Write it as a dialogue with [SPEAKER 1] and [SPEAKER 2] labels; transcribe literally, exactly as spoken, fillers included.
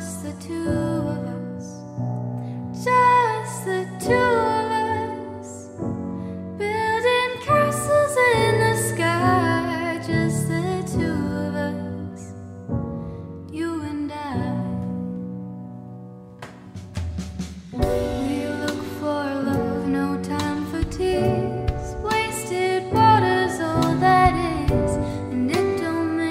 [SPEAKER 1] just the two of us, just the two of us, building castles in the sky, just the two of us, you and I.